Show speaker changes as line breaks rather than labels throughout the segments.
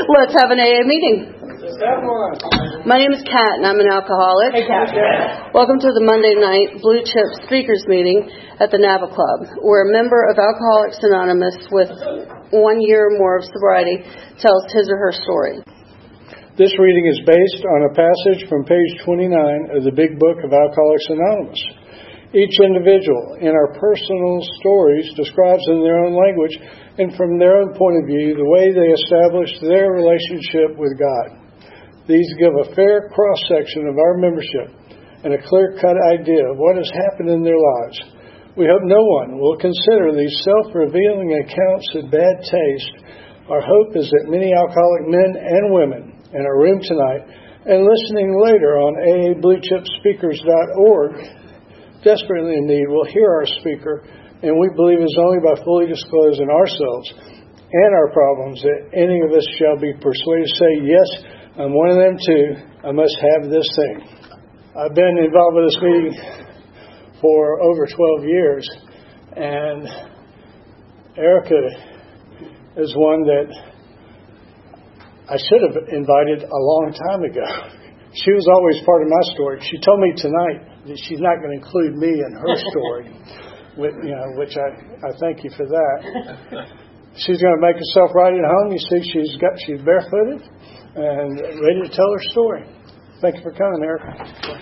Let's have an AA meeting. My name is Kat, and I'm an alcoholic.
Hey, Kat.
Welcome to the Monday night Blue Chip Speakers meeting at the Nava Club. We're a member of Alcoholics Anonymous with 1 year or more of sobriety tells his or her story.
This reading is based on a passage from page 29 of the Big Book of Alcoholics Anonymous. Each individual in our personal stories describes in their own language and from their own point of view the way they established their relationship with God. These give a fair cross-section of our membership and a clear-cut idea of what has happened in their lives. We hope no one will consider these self-revealing accounts of bad taste. Our hope is that many alcoholic men and women in our room tonight and listening later on aabluechipspeakers.org desperately in need will hear our speaker, and we believe it's only by fully disclosing ourselves and our problems that any of us shall be persuaded to say, yes, I'm one of them too. I must have this thing. I've been involved with this meeting for over 12 years, and Erica is one that I should have invited a long time ago. She was always part of my story. She told me tonight that she's not going to include me in her story, which I thank you for that. She's going to make herself right at home. You see, she's barefooted and ready to tell her story. Thank you for coming, Erica.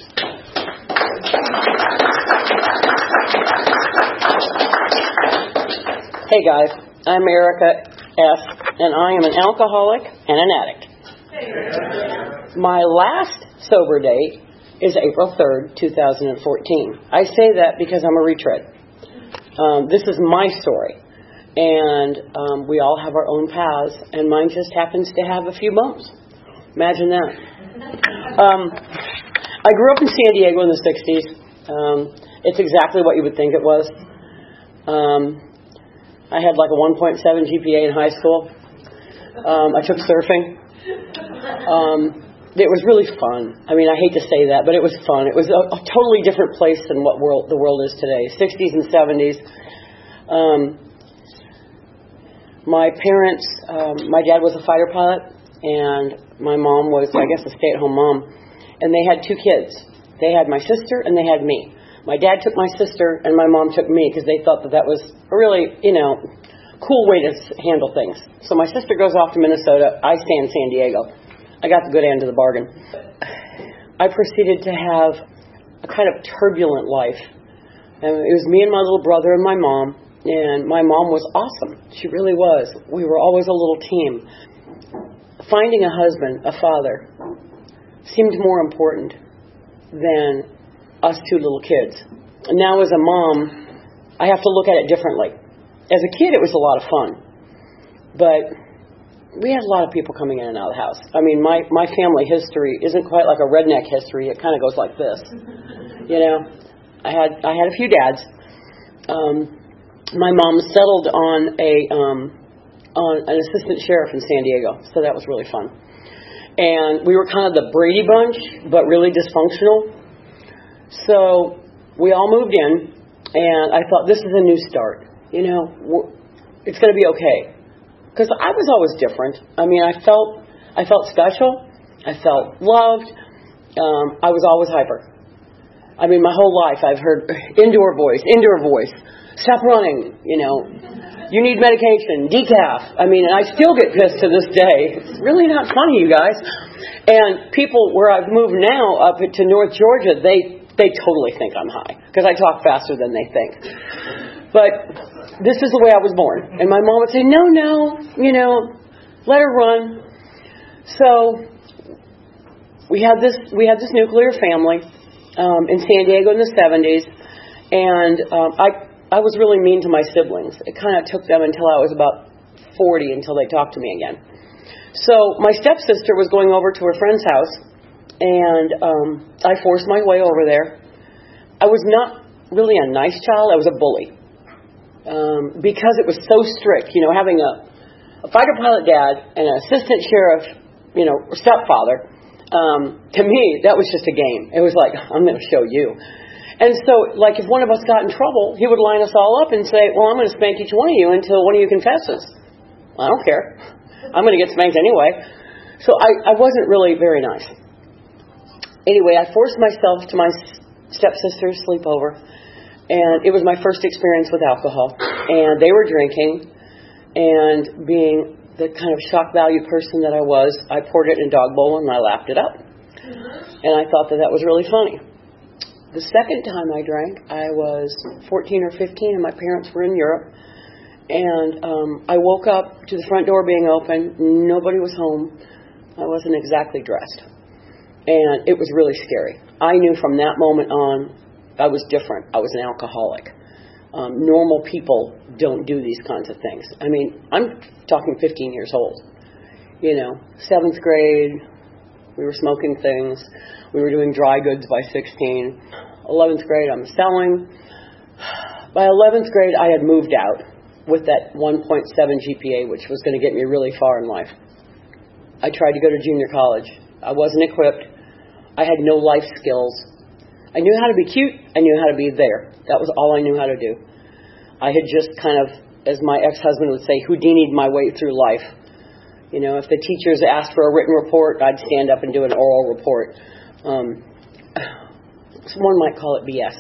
Hey guys, I'm Erica S., and I am an alcoholic and an addict. My last sober date is April 3rd, 2014. I say that because I'm a retread. This is my story. And we all have our own paths, and mine just happens to have a few bumps. Imagine that. I grew up in San Diego in the 60s. It's exactly what you would think it was. I had like a 1.7 GPA in high school. I took surfing. It was really fun. I mean, I hate to say that, but it was fun. It was a totally different place than what the world is today. 60s and 70s. My parents, my dad was a fighter pilot, and my mom was, I guess, a stay-at-home mom. And they had 2 kids. They had my sister, and they had me. My dad took my sister, and my mom took me, because they thought that was a really, cool way to handle things. So my sister goes off to Minnesota. I stay in San Diego. I got the good end of the bargain. I proceeded to have a kind of turbulent life. And it was me and my little brother and my mom. And my mom was awesome. She really was. We were always a little team. Finding a husband, a father, seemed more important than us 2 little kids. And now as a mom, I have to look at it differently. As a kid, it was a lot of fun. But we had a lot of people coming in and out of the house. I mean, my family history isn't quite like a redneck history. It kind of goes like this. I had a few dads. My mom settled on an assistant sheriff in San Diego, so that was really fun. And we were kind of the Brady Bunch, but really dysfunctional. So we all moved in, and I thought, this is a new start. It's going to be okay. Because I was always different. I mean, I felt special. I felt loved. I was always hyper. I mean, my whole life I've heard indoor voice, stop running, you need medication, decaf. I mean, and I still get pissed to this day. It's really not funny, you guys. And people where I've moved now up to North Georgia, they totally think I'm high because I talk faster than they think. But this is the way I was born. And my mom would say, no, let her run. So we had this nuclear family in San Diego in the 70s. And I was really mean to my siblings. It kind of took them until I was about 40 until they talked to me again. So my stepsister was going over to her friend's house, and I forced my way over there. I was not really a nice child. I was a bully. Because it was so strict, having a fighter pilot dad and an assistant sheriff, stepfather, to me, that was just a game. It was like, I'm going to show you. And so, like, if one of us got in trouble, he would line us all up and say, well, I'm going to spank each one of you until one of you confesses. I don't care. I'm going to get spanked anyway. So I wasn't really very nice. Anyway, I forced myself to my stepsister's sleepover, and it was my first experience with alcohol. And they were drinking, and being the kind of shock value person that I was, I poured it in a dog bowl and I lapped it up. And I thought that was really funny. The second time I drank, I was 14 or 15, and my parents were in Europe. And I woke up to the front door being open. Nobody was home. I wasn't exactly dressed. And it was really scary. I knew from that moment on I was different. I was an alcoholic. Normal people don't do these kinds of things. I mean, I'm talking 15 years old. 7th grade, we were smoking things. We were doing dry goods by 16. 11th grade, I'm selling. By 11th grade, I had moved out with that 1.7 GPA, which was going to get me really far in life. I tried to go to junior college. I wasn't equipped. I had no life skills. I knew how to be cute. I knew how to be there. That was all I knew how to do. I had just kind of, as my ex-husband would say, Houdini'd my way through life. If the teachers asked for a written report, I'd stand up and do an oral report. One might call it BS.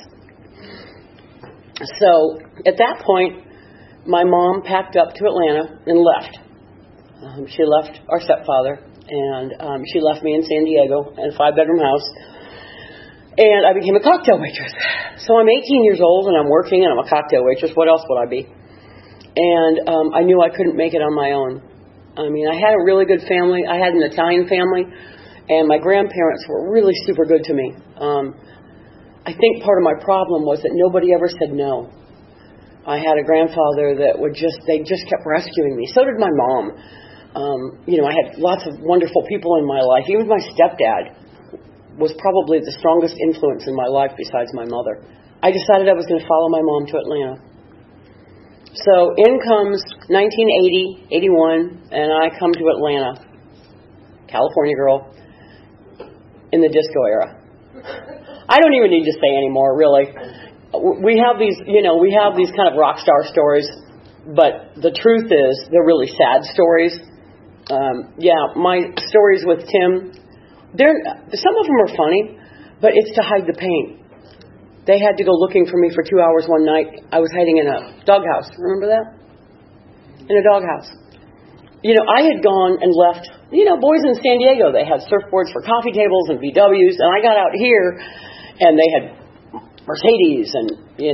So at that point, my mom packed up to Atlanta and left. She left our stepfather, and she left me in San Diego in a 5-bedroom house. And I became a cocktail waitress. So I'm 18 years old, and I'm working, and I'm a cocktail waitress. What else would I be? And I knew I couldn't make it on my own. I mean, I had a really good family. I had an Italian family, and my grandparents were really super good to me. I think part of my problem was that nobody ever said no. I had a grandfather that they just kept rescuing me. So did my mom. I had lots of wonderful people in my life. Even my stepdad was probably the strongest influence in my life besides my mother. I decided I was going to follow my mom to Atlanta. So in comes 1980, 81, and I come to Atlanta, California girl, in the disco era. I don't even need to say anymore, really. We have these kind of rock star stories, but the truth is they're really sad stories. My stories with Tim, some of them are funny, but it's to hide the pain. They had to go looking for me for 2 hours one night. I was hiding in a doghouse. Remember that? In a doghouse. I had gone and left, boys in San Diego, they had surfboards for coffee tables and VWs, and I got out here, and they had Mercedes and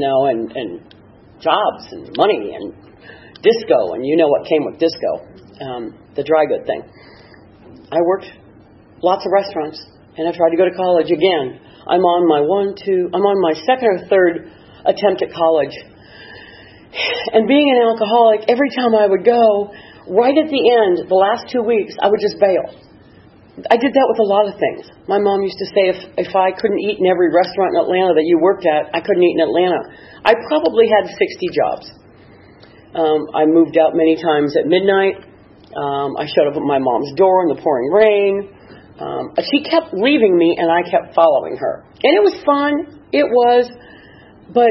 jobs and money and disco, and what came with disco, the dry good thing. I worked lots of restaurants, and I tried to go to college again. I'm on my second or third attempt at college. And being an alcoholic, every time I would go, right at the end, the last 2 weeks, I would just bail. I did that with a lot of things. My mom used to say if I couldn't eat in every restaurant in Atlanta that you worked at, I couldn't eat in Atlanta. I probably had 60 jobs. I moved out many times at midnight. I showed up at my mom's door in the pouring rain. She kept leaving me, and I kept following her. And it was fun. It was, but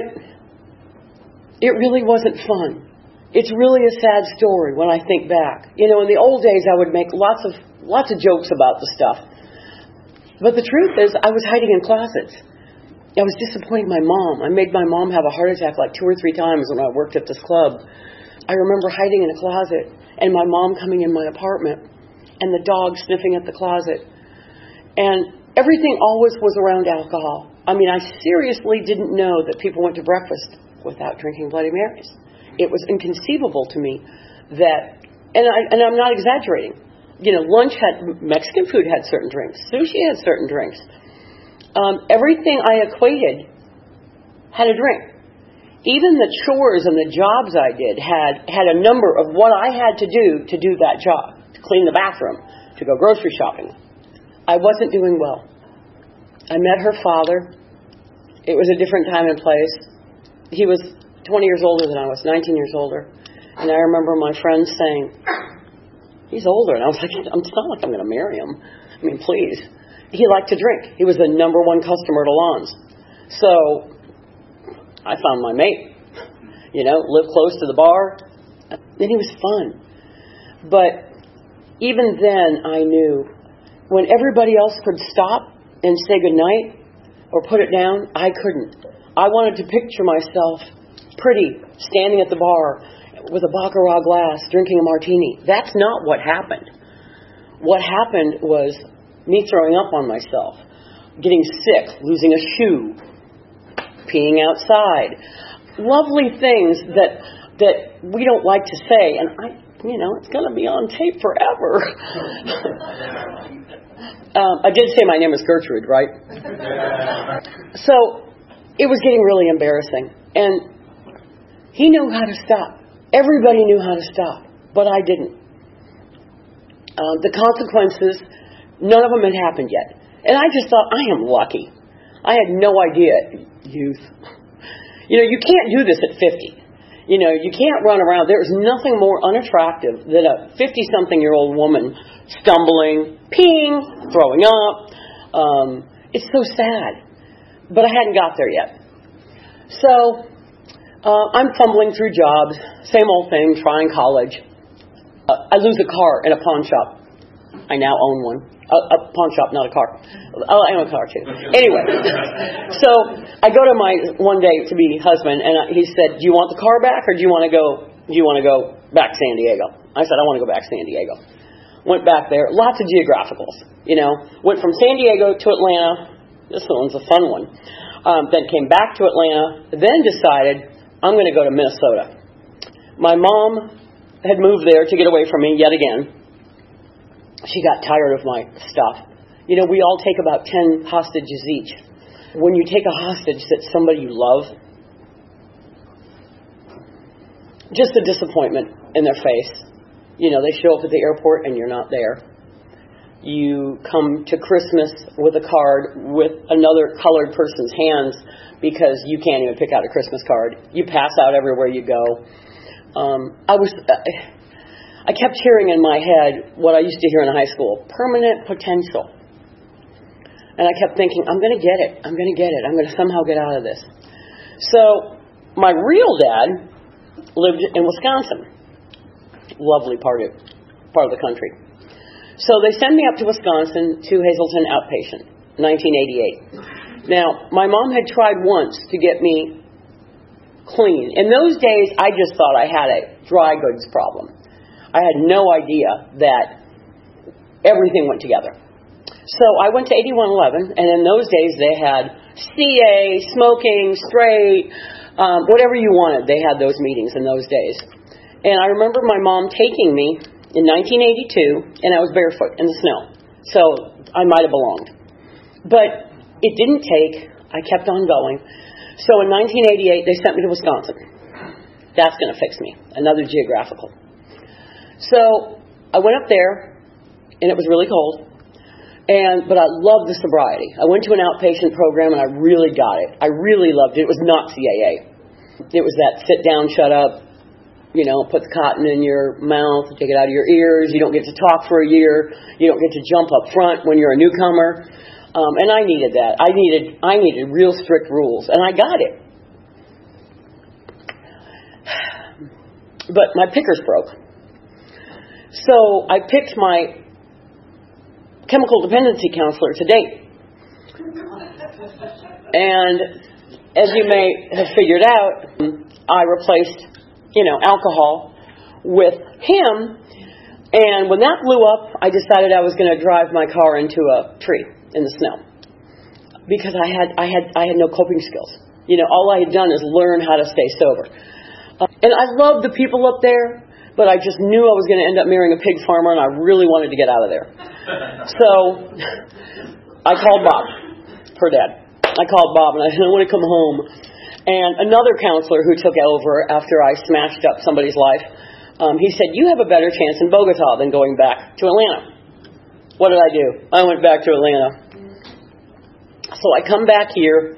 it really wasn't fun. It's really a sad story when I think back. In the old days, I would make lots of jokes about the stuff. But the truth is, I was hiding in closets. I was disappointing my mom. I made my mom have a heart attack like 2 or 3 times when I worked at this club. I remember hiding in a closet, and my mom coming in my apartment, and the dog sniffing at the closet. And everything always was around alcohol. I mean, I seriously didn't know that people went to breakfast without drinking Bloody Marys. It was inconceivable to me that, and I'm not exaggerating. Lunch Mexican food had certain drinks. Sushi had certain drinks. Everything I equated had a drink. Even the chores and the jobs I did had a number of what I had to do that job. To clean the bathroom, to go grocery shopping. I wasn't doing well. I met her father. It was a different time and place. He was 20 years older than I was, 19 years older. And I remember my friends saying, he's older. And I was like, it's not like I'm going to marry him. I mean, please. He liked to drink. He was the number one customer to Lawns. So I found my mate, lived close to the bar. And he was fun. But even then I knew when everybody else could stop and say goodnight or put it down, I couldn't. I wanted to picture myself pretty, standing at the bar with a Baccarat glass, drinking a martini. That's not what happened. What happened was me throwing up on myself, getting sick, losing a shoe, peeing outside. Lovely things that we don't like to say, and it's going to be on tape forever. I did say my name is Gertrude, right? So it was getting really embarrassing, and he knew how to stop. Everybody knew how to stop, but I didn't. The consequences, none of them had happened yet. And I just thought, I am lucky. I had no idea, youth. You can't do this at 50. You can't run around. There's nothing more unattractive than a 50-something-year-old woman stumbling, peeing, throwing up. It's so sad. But I hadn't got there yet. So I'm fumbling through jobs, same old thing, trying college. I lose a car in a pawn shop. I now own one. A pawn shop, not a car. I own a car too. Anyway, so I go to my one day to be husband, and he said, "Do you want the car back, or do you want to go back to San Diego?" I said, "I want to go back to San Diego." Went back there, lots of geographicals. Went from San Diego to Atlanta. This one's a fun one. Then came back to Atlanta. Then decided I'm going to go to Minnesota. My mom had moved there to get away from me yet again. She got tired of my stuff. We all take about 10 hostages each. When you take a hostage that's somebody you love, just a disappointment in their face. They show up at the airport and you're not there. You come to Christmas with a card with another colored person's hands because you can't even pick out a Christmas card. You pass out everywhere you go. I kept hearing in my head what I used to hear in high school, permanent potential. And I kept thinking, I'm going to get it. I'm going to get it. I'm going to somehow get out of this. So my real dad lived in Wisconsin. Lovely part of the country. So they send me up to Wisconsin to Hazleton outpatient, 1988. Now, my mom had tried once to get me clean. In those days, I just thought I had a dry goods problem. I had no idea that everything went together. So I went to 8111, and in those days they had CA, smoking, straight, whatever you wanted. They had those meetings in those days. And I remember my mom taking me in 1982, and I was barefoot in the snow. So I might have belonged. But it didn't take. I kept on going. So in 1988, they sent me to Wisconsin. That's going to fix me. Another geographical. So I went up there, and it was really cold. But I loved the sobriety. I went to an outpatient program, and I really got it. I really loved it. It was not CAA. It was that sit down, shut up, put the cotton in your mouth, take it out of your ears. You don't get to talk for a year. You don't get to jump up front when you're a newcomer. And I needed that. I needed real strict rules, and I got it. But my pickers broke. So I picked my chemical dependency counselor to date. And as you may have figured out, I replaced, alcohol with him. And when that blew up, I decided I was going to drive my car into a tree in the snow because I had no coping skills. All I had done is learn how to stay sober. And I loved the people up there, but I just knew I was going to end up marrying a pig farmer, and I really wanted to get out of there. So I called Bob, her dad. I called Bob, and I said, I want to come home. And another counselor who took over after I smashed up somebody's life, he said, you have a better chance in Bogota than going back to Atlanta. What did I do? I went back to Atlanta. So I come back here.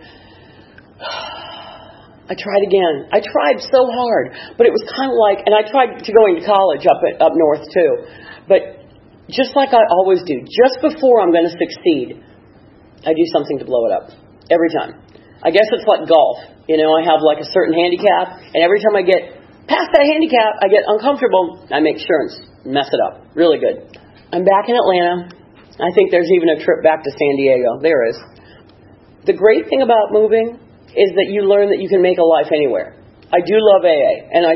I tried again. I tried so hard, but it was kind of like, and I tried to go into college up north too, but just like I always do, just before I'm going to succeed, I do something to blow it up every time. I guess it's like golf. I have like a certain handicap, and every time I get past that handicap, I get uncomfortable. I make sure and mess it up really good. I'm back in Atlanta. I think there's even a trip back to San Diego. There is. The great thing about moving is that you learn that you can make a life anywhere. I do love AA, and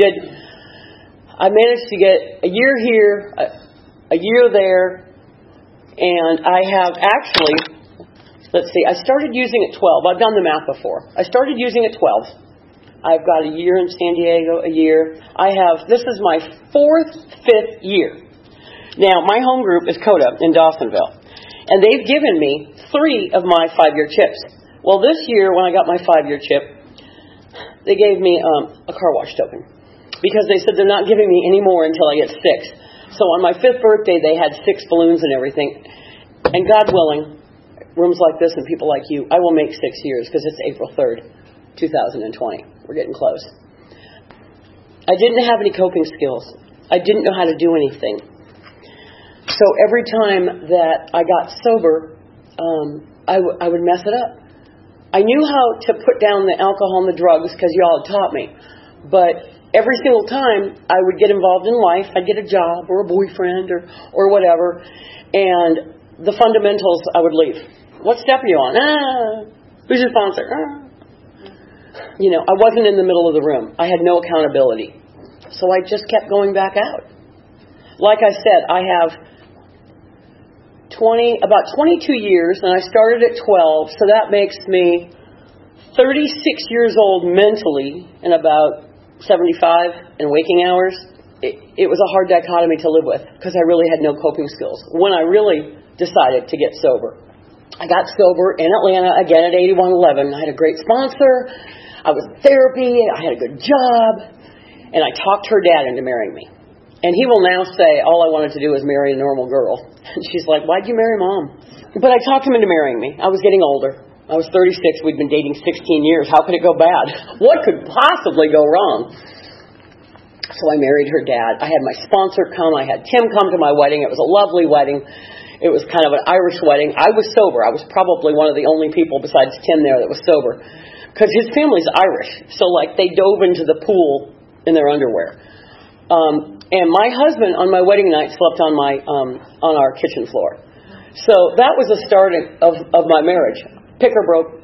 I managed to get a year here, a year there, and I have actually, let's see, I started using at 12. I've done the math before. I started using at 12. I've got a year in San Diego, a year. This is my 5th year. Now, my home group is CODA in Dawsonville, and they've given me 3 of my 5-year chips. Well, this year, when I got my 5-year chip, they gave me a car wash token, because they said they're not giving me any more until I get 6. So on my 5th birthday, they had 6 balloons and everything. And God willing, rooms like this and people like you, I will make 6 years, because it's April 3rd, 2020. We're getting close. I didn't have any coping skills. I didn't know how to do anything. So every time that I got sober, I would mess it up. I knew how to put down the alcohol and the drugs because y'all had taught me. But every single time I would get involved in life, I'd get a job or a boyfriend or whatever, and the fundamentals I would leave. What step are you on? Who's your sponsor? I wasn't in the middle of the room. I had no accountability. So I just kept going back out. Like I said, I have about 22 years, and I started at 12, so that makes me 36 years old mentally and about 75 in waking hours. It was a hard dichotomy to live with because I really had no coping skills. When I really decided to get sober, I got sober in Atlanta again at 8111. I had a great sponsor. I was in therapy. I had a good job. And I talked her dad into marrying me. And he will now say, all I wanted to do was marry a normal girl. And she's like, why'd you marry Mom? But I talked him into marrying me. I was getting older. I was 36. We'd been dating 16 years. How could it go bad? What could possibly go wrong? So I married her dad. I had my sponsor come. I had Tim come to my wedding. It was a lovely wedding. It was kind of an Irish wedding. I was sober. I was probably one of the only people besides Tim there that was sober. Because his family's Irish. So they dove into the pool in their underwear. And my husband on my wedding night slept on our kitchen floor. So that was the start of my marriage. Picker broke.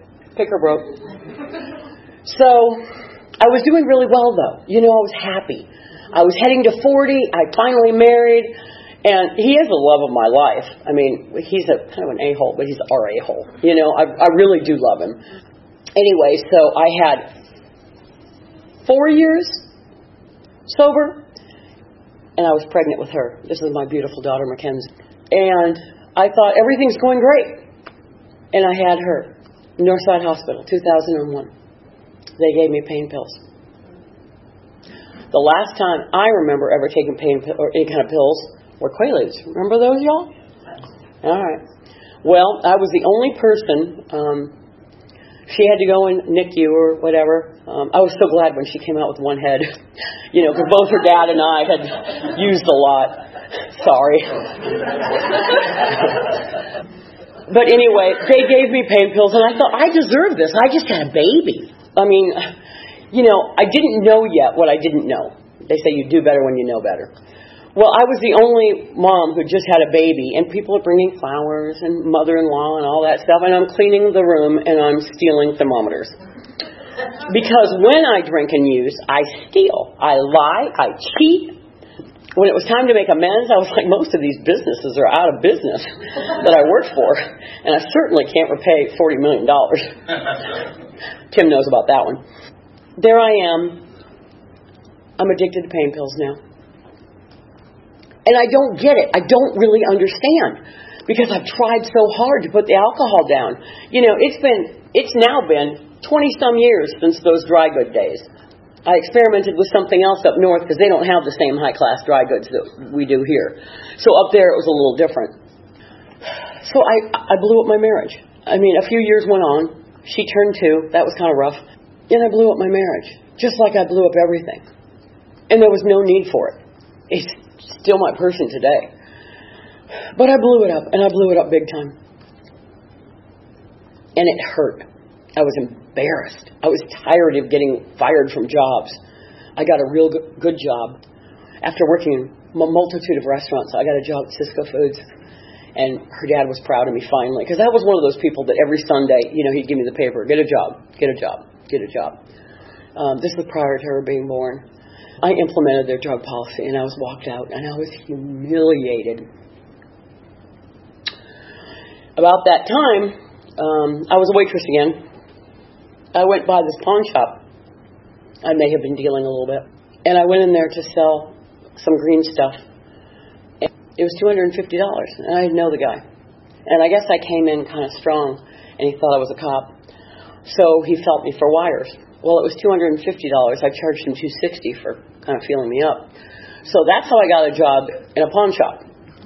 So I was doing really well though. I was happy. I was heading to 40. I finally married, and he is the love of my life. I mean, he's kind of an a-hole, but he's our a-hole. I really do love him. Anyway, so I had 4 years sober. And I was pregnant with her. This is my beautiful daughter, Mackenzie. And I thought, everything's going great. And I had her. Northside Hospital, 2001. They gave me pain pills. The last time I remember ever taking pain or any kind of pills were Quaaludes. Remember those, y'all? All right. Well, I was the only person. She had to go in NICU or whatever. I was so glad when she came out with one head, because both her dad and I had used a lot. Sorry. But anyway, they gave me pain pills, and I thought, I deserve this. I just had a baby. I mean, I didn't know yet what I didn't know. They say you do better when you know better. Well, I was the only mom who just had a baby, and people are bringing flowers and mother-in-law and all that stuff, and I'm cleaning the room and I'm stealing thermometers. Because when I drink and use, I steal, I lie, I cheat. When it was time to make amends, I was like, most of these businesses are out of business that I work for, and I certainly can't repay $40 million. Tim knows about that one. There I am. I'm addicted to pain pills now. And I don't get it. I don't really understand. Because I've tried so hard to put the alcohol down. It's now been 20-some years since those dry good days. I experimented with something else up north because they don't have the same high-class dry goods that we do here. So up there it was a little different. So I blew up my marriage. I mean, a few years went on. She turned 2. That was kind of rough. And I blew up my marriage. Just like I blew up everything. And there was no need for it. It's still my person today. But I blew it up, and I blew it up big time. And it hurt. I was embarrassed. I was tired of getting fired from jobs. I got a real good job. after working in a multitude of restaurants, I got a job at Cisco Foods. And her dad was proud of me finally, because I was one of those people that every Sunday, he'd give me the paper, get a job, get a job, get a job. This was prior to her being born. I implemented their drug policy, and I was walked out, and I was humiliated. About that time, I was a waitress again. I went by this pawn shop. I may have been dealing a little bit. And I went in there to sell some green stuff. It was $250, and I didn't know the guy. And I guess I came in kind of strong, and he thought I was a cop. So he felt me for wires. Well, it was $250. I charged him $260 for kind of feeling me up. So that's how I got a job in a pawn shop.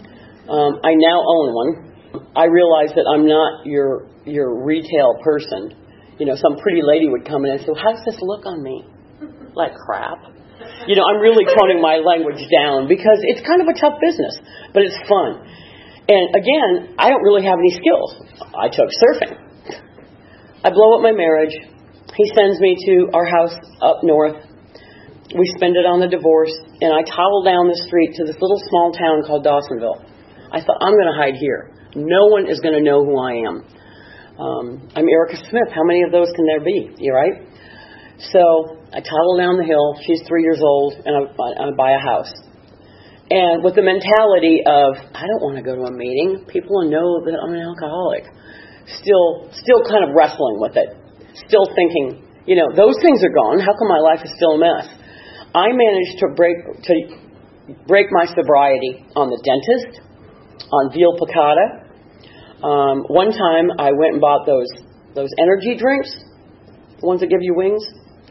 I now own one. I realized that I'm not your retail person. Some pretty lady would come in and say, well, how does this look on me? Like crap. I'm really toning my language down because it's kind of a tough business, but it's fun. And again, I don't really have any skills. I took surfing. I blow up my marriage. He sends me to our house up north. We spend it on the divorce, and I toddle down the street to this little small town called Dawsonville. I thought, I'm going to hide here. No one is going to know who I am. I'm Erica Smith. How many of those can there be? You right? So I toddle down the hill. She's 3 years old, and I buy a house. And with the mentality of, I don't want to go to a meeting. People will know that I'm an alcoholic. Still kind of wrestling with it. Still thinking, those things are gone. How come my life is still a mess? I managed to break my sobriety on the dentist, on veal piccata. One time I went and bought those energy drinks, the ones that give you wings.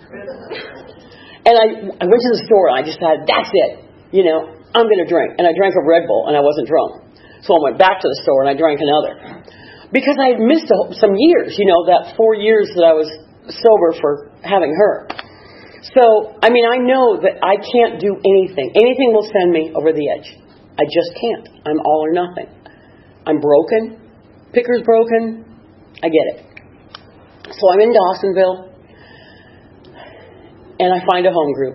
And I went to the store and I decided, that's it. I'm going to drink. And I drank a Red Bull and I wasn't drunk. So I went back to the store and I drank another. Because I had missed some years, that 4 years that I was sober for having her. So, I know that I can't do anything. Anything will send me over the edge. I just can't. I'm all or nothing. I'm broken. Picker's broken. I get it. So I'm in Dawsonville. And I find a home group.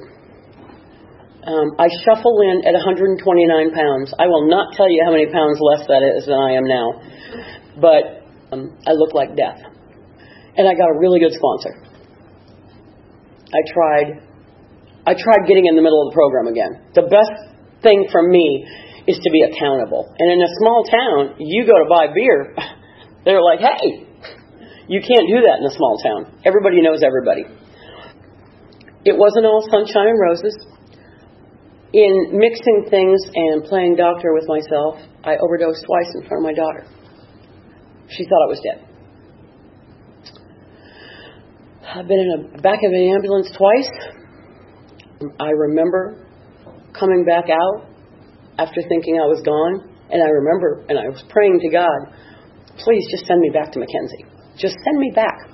I shuffle in at 129 pounds. I will not tell you how many pounds less that is than I am now. But I look like death. And I got a really good sponsor. I tried getting in the middle of the program again. The best thing for me is to be accountable. And in a small town, you go to buy beer, they're like, hey, you can't do that in a small town. Everybody knows everybody. It wasn't all sunshine and roses. In mixing things and playing doctor with myself, I overdosed twice in front of my daughter. She thought I was dead. I've been in the back of an ambulance twice. I remember coming back out after thinking I was gone. And I remember, and I was praying to God, please just send me back to Mackenzie. Just send me back.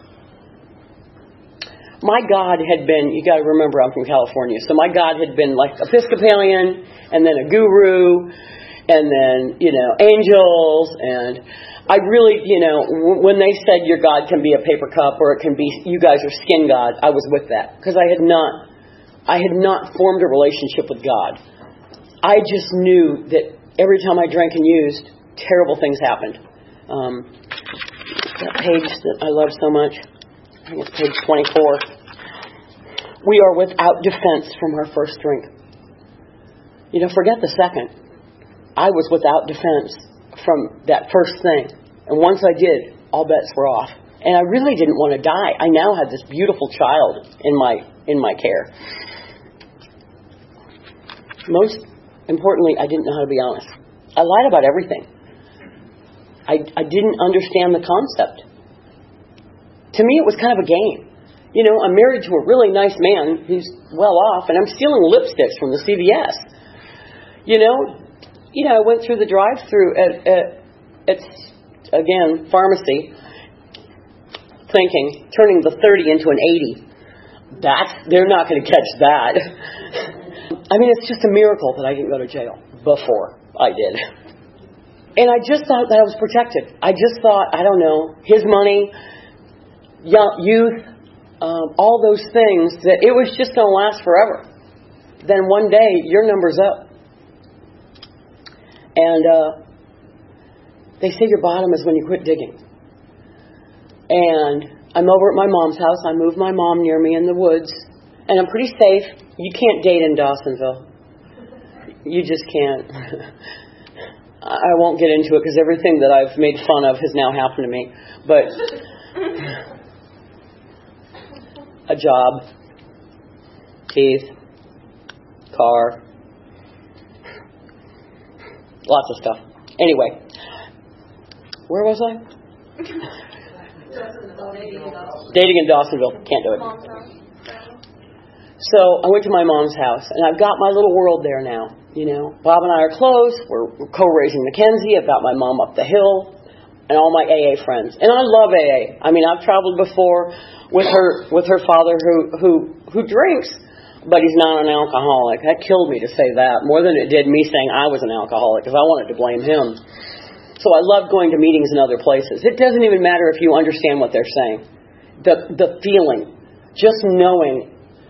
My God had been, you got to remember I'm from California, so my God had been like Episcopalian, and then a guru, and then, angels, and I really, when they said your God can be a paper cup, or it can be, you guys are skin God, I was with that, because I had not formed a relationship with God. I just knew that every time I drank and used, terrible things happened. That page that I love so much, I think it's page 24. We are without defense from our first drink. Forget the second. I was without defense from that first thing. And once I did, all bets were off. And I really didn't want to die. I now had this beautiful child in my care. Most importantly, I didn't know how to be honest. I lied about everything. I didn't understand the concept. To me, it was kind of a game. I'm married to a really nice man who's well off, and I'm stealing lipsticks from the CVS. I went through the drive-through at again, pharmacy, thinking, turning the 30 into an 80. They're not going to catch that. It's just a miracle that I didn't go to jail before I did. And I just thought that I was protected. I just thought, I don't know, his money, youth, all those things, that it was just going to last forever. then one day your number's up. And they say your bottom is when you quit digging. And I'm over at my mom's house. I moved my mom near me in the woods. And I'm pretty safe. You can't date in Dawsonville. You just can't. I won't get into it because everything that I've made fun of has now happened to me. But a job, teeth, car, lots of stuff. Anyway, where was I? Dating in Dawsonville. Can't do it. So I went to my mom's house, and I've got my little world there now. You know, Bob and I are close. We're co-raising Mackenzie. I've got my mom up the hill, and all my AA friends. And I love AA. I mean, I've traveled before with her father who drinks, but he's not an alcoholic. That killed me to say that more than it did me saying I was an alcoholic, because I wanted to blame him. So I love going to meetings in other places. It doesn't even matter if you understand what they're saying. The feeling, just knowing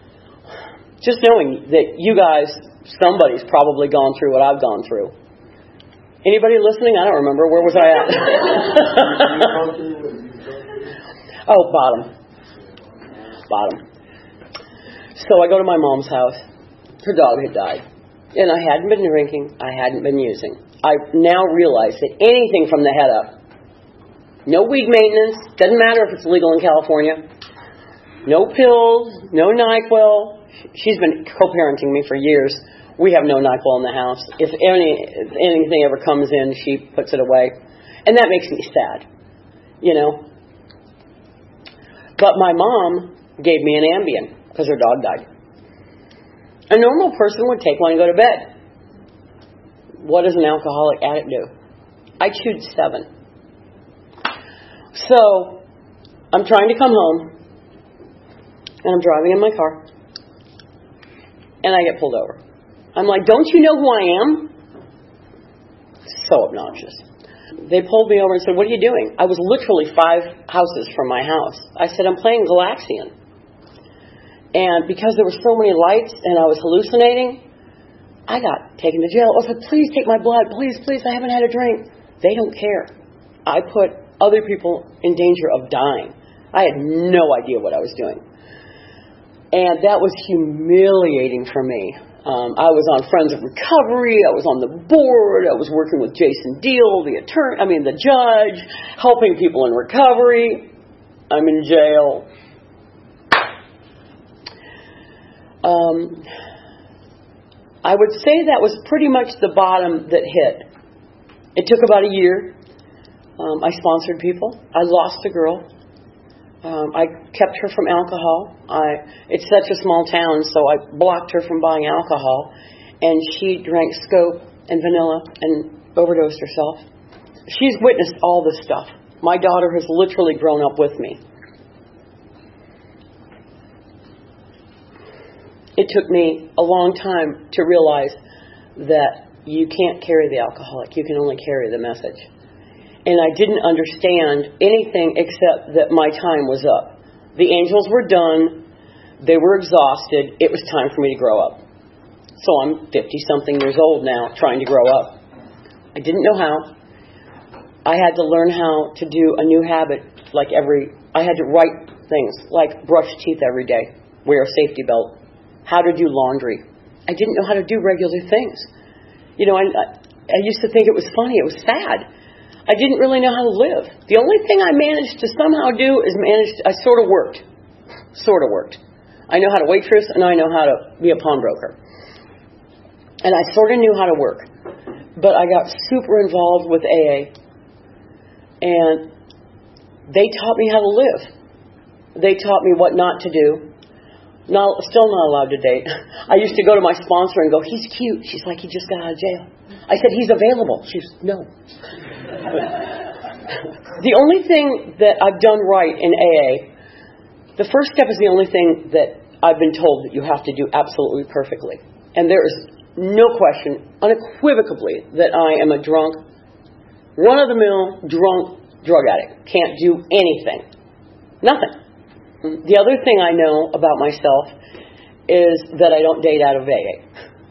that you guys, somebody's probably gone through what I've gone through. Anybody listening? I don't remember. Where was I at? Oh, bottom. So I go to my mom's house. Her dog had died. And I hadn't been drinking. I hadn't been using. I now realize that anything from the head up, no weed maintenance, doesn't matter if it's legal in California, no pills, no NyQuil. She's been co-parenting me for years. We have no NyQuil in the house. If anything ever comes in, she puts it away. And that makes me sad, you know. But my mom gave me an Ambien because her dog died. A normal person would take one and go to bed. What does an alcoholic addict do? I chewed 7. So I'm trying to come home, and I'm driving in my car, and I get pulled over. I'm like, don't you know who I am? So obnoxious. They pulled me over and said, what are you doing? I was literally 5 houses from my house. I said, I'm playing Galaxian. And because there were so many lights and I was hallucinating, I got taken to jail. I said, please take my blood. Please, I haven't had a drink. They don't care. I put other people in danger of dying. I had no idea what I was doing. And that was humiliating for me. I was on Friends of Recovery. I was on the board. I was working with Jason Deal, the judge, helping people in recovery. I'm in jail. I would say that was pretty much the bottom that hit. It took about a year. I sponsored people. I lost a girl. I kept her from alcohol. It's such a small town, so I blocked her from buying alcohol. And she drank Scope and vanilla and overdosed herself. She's witnessed all this stuff. My daughter has literally grown up with me. It took me a long time to realize that you can't carry the alcoholic. You can only carry the message. And I didn't understand anything except that my time was up. The angels were done. They were exhausted. It was time for me to grow up. So I'm 50-something years old now, trying to grow up. I didn't know how. I had to learn how to do a new habit. I had to write things like brush teeth every day, wear a safety belt, how to do laundry. I didn't know how to do regular things. You know, I used to think it was funny. It was sad. I didn't really know how to live. The only thing I managed to somehow do is I sort of worked. I know how to waitress, and I know how to be a pawnbroker. And I sort of knew how to work. But I got super involved with AA. And they taught me how to live. They taught me what not to do. Still not allowed to date. I used to go to my sponsor and go, he's cute. She's like, he just got out of jail. I said, he's available. She's, no. The only thing that I've done right in AA, the first step is the only thing that I've been told that you have to do absolutely perfectly. And there is no question, unequivocally, that I am a drunk, run-of-the-mill, drunk drug addict. Can't do anything. Nothing. The other thing I know about myself is that I don't date out of AA.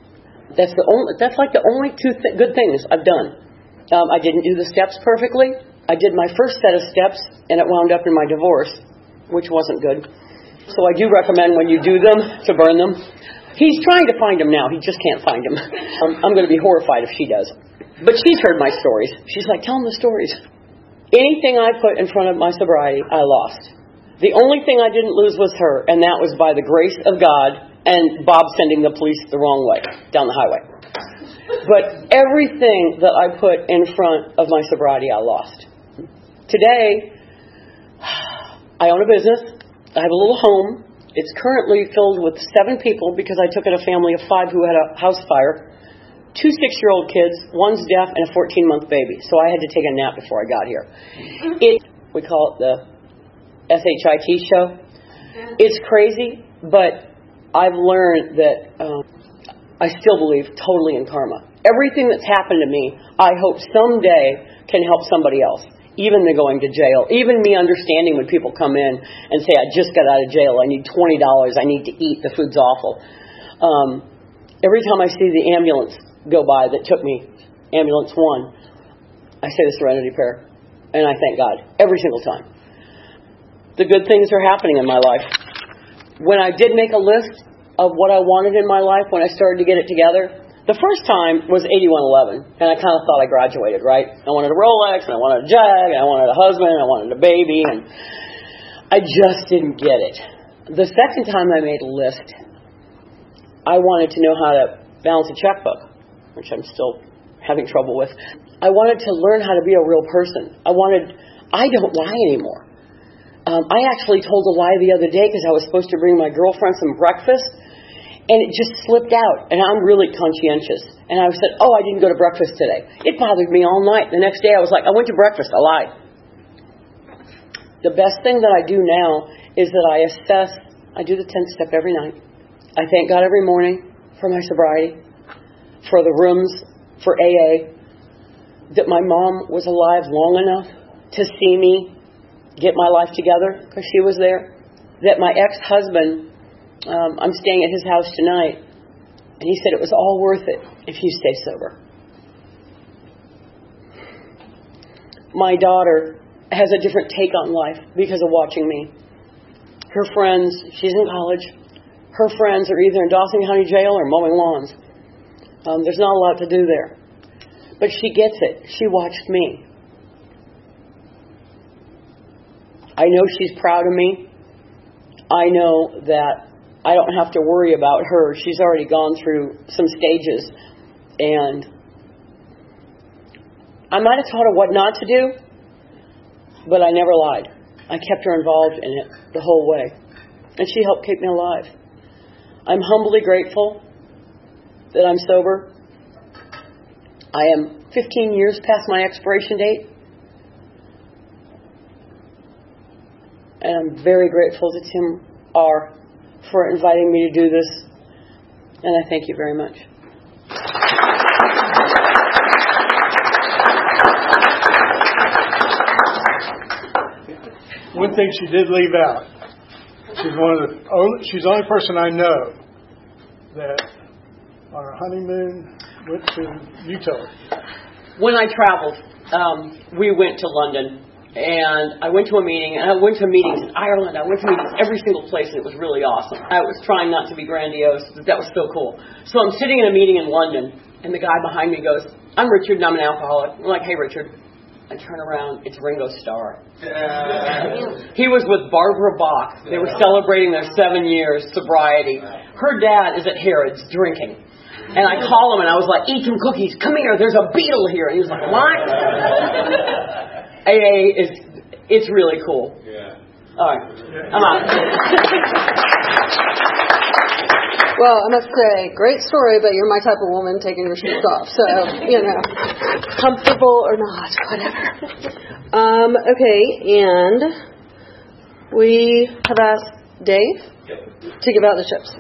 That's like the only two good things I've done. I didn't do the steps perfectly. I did my first set of steps, and it wound up in my divorce, which wasn't good. So I do recommend when you do them to burn them. He's trying to find them now. He just can't find them. I'm going to be horrified if she does. But she's heard my stories. She's like, tell him the stories. Anything I put in front of my sobriety, I lost. The only thing I didn't lose was her, and that was by the grace of God and Bob sending the police the wrong way, down the highway. But everything that I put in front of my sobriety, I lost. Today, I own a business. I have a little home. It's currently filled with 7 people because I took in a family of 5 who had a house fire. 2 6-year-old kids, one's deaf, and a 14-month baby. So I had to take a nap before I got here. We call it the SHIT show. It's crazy, but I've learned that I still believe totally in karma. Everything that's happened to me, I hope someday can help somebody else. Even the going to jail, even me understanding when people come in and say, I just got out of jail, I need $20, I need to eat, the food's awful. Every time I see the ambulance go by that took me, ambulance 1, I say the Serenity Prayer, and I thank God every single time. The good things are happening in my life. When I did make a list of what I wanted in my life when I started to get it together, the first time was 8111, and I kind of thought I graduated, right? I wanted a Rolex, and I wanted a Jag, and I wanted a husband, and I wanted a baby, and I just didn't get it. The second time I made a list, I wanted to know how to balance a checkbook, which I'm still having trouble with. I wanted to learn how to be a real person. I don't lie anymore. I actually told a lie the other day because I was supposed to bring my girlfriend some breakfast, and it just slipped out, and I'm really conscientious. And I said, I didn't go to breakfast today. It bothered me all night. The next day I was like, I went to breakfast. I lied. The best thing that I do now is that I assess. I do the 10th step every night. I thank God every morning for my sobriety, for the rooms, for AA, that my mom was alive long enough to see me get my life together because she was there, that my ex-husband, I'm staying at his house tonight, and he said it was all worth it if you stay sober. My daughter has a different take on life because of watching me. Her friends, she's in college, her friends are either in Dawson County Jail or mowing lawns. There's not a lot to do there. But she gets it. She watched me. I know she's proud of me. I know that I don't have to worry about her. She's already gone through some stages. And I might have taught her what not to do, but I never lied. I kept her involved in it the whole way. And she helped keep me alive. I'm humbly grateful that I'm sober. I am 15 years past my expiration date. And I'm very grateful to Tim R. for inviting me to do this. And I thank you very much.
One thing she did leave out. She's the only person I know that on a honeymoon went to Utah.
When I traveled, we went to London. And I went to a meeting, and I went to meetings in Ireland. I went to meetings every single place, and it was really awesome. I was trying not to be grandiose, but that was so cool. So I'm sitting in a meeting in London, and the guy behind me goes, I'm Richard, and I'm an alcoholic. I'm like, hey, Richard. I turn around, it's Ringo Starr. He was with Barbara Bach. They were celebrating their 7 years sobriety. Her dad is at Harrods drinking. And I call him, and I was like, eat some cookies. Come here, there's a Beatle here. And he was like, what? AA it's really cool. Yeah. All right. I'm out.
Well, I must say, great story, but you're my type of woman taking your shoes off. So, comfortable or not, whatever. Okay, and we have asked Dave to give out the chips.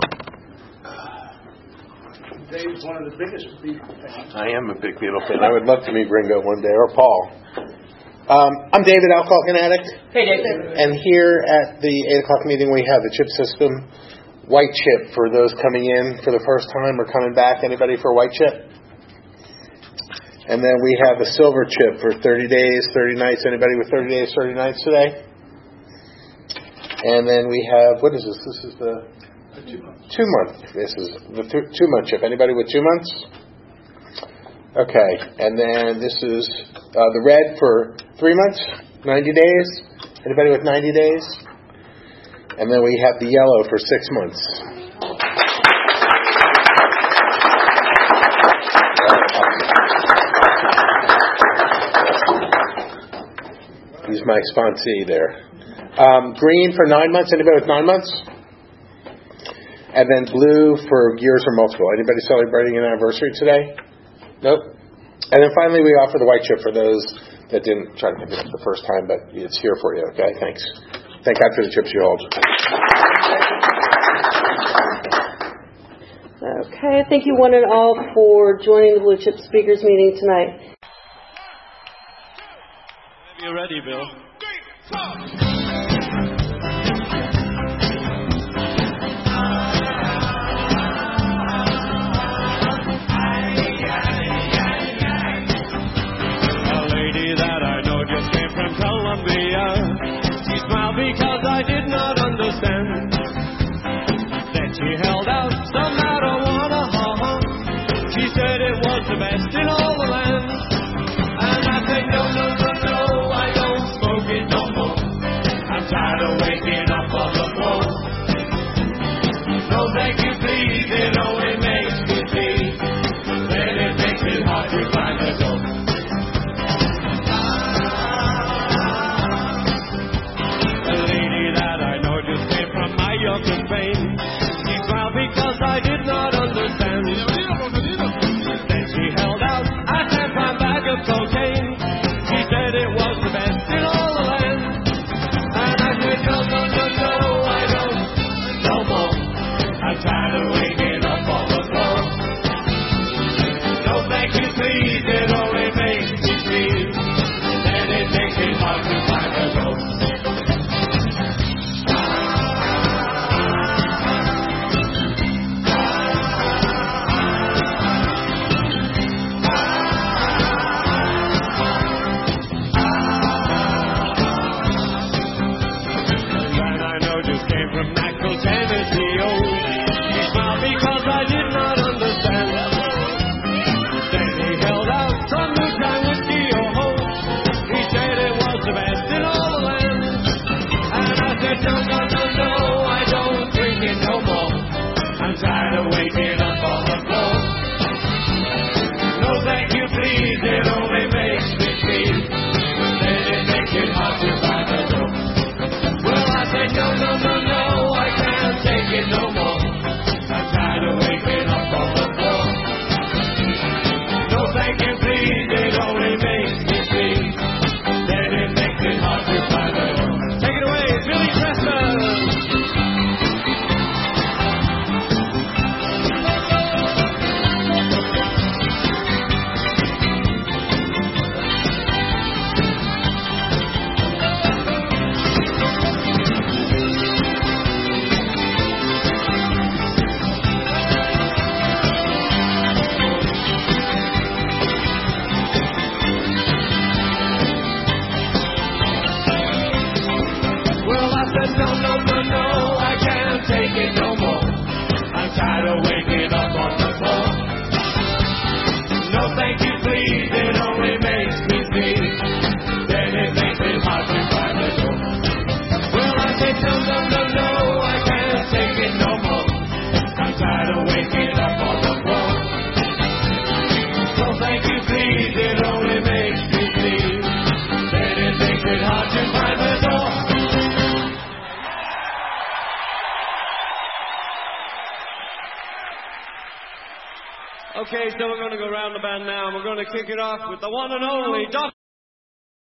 Dave's one of the biggest Beatle fans.
I am a big Beatle fan. I would love to meet Ringo one day, or Paul. I'm David, Alcoholic and Addict.
Hey, David.
And here at the 8 o'clock meeting, we have the chip system. white chip for those coming in for the first time or coming back. Anybody for a white chip? And then we have a silver chip for 30 days, 30 nights. Anybody with 30 days, 30 nights today? And then we have, what is this? This is the 2 month. This is the 2 month chip. Anybody with 2 months? Okay. And then this is the red for 3 months, 90 days. Anybody with 90 days? And then we have the yellow for 6 months. He's my sponsee there. Green for 9 months. Anybody with 9 months? And then blue for years or multiple. Anybody celebrating an anniversary today? Nope. And then finally we offer the white chip for those that didn't try to pick it up the first time, but it's here for you. Okay, thanks. Thank God for the chips you hold.
Okay, thank you one and all for joining the Blue Chip Speakers meeting tonight.
You ready, Bill?
She smiled because I did not understand. Then she held out some marijuana. She said it was the best in all the land. And I said, no, no, no, no, I don't smoke it no more. I'm tired of waking up on the floor. No, thank you, please, it only makes me feel. Then it makes it hard to find the door. She smiled because I did not understand. Then she held out a half-pound bag of cocaine. She said it was the best in all the land. And I said, no, no, no, no, I don't, no more. I'm tired of waking up on the floor. No, thank you, please, it only makes me feel. Then it makes it hard to find a door. Okay, so we're going to go around the band now, and we're going to kick it off with the one and only Dr.